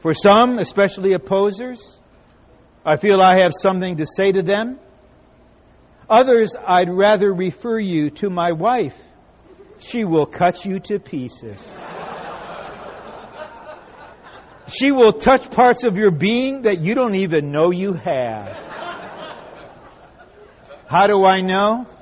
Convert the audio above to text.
For some, especially opposers, I feel I have something to say to them. Others, I'd rather refer you to my wife. She will cut you to pieces. She will touch parts of your being that you don't even know you have. How do I know?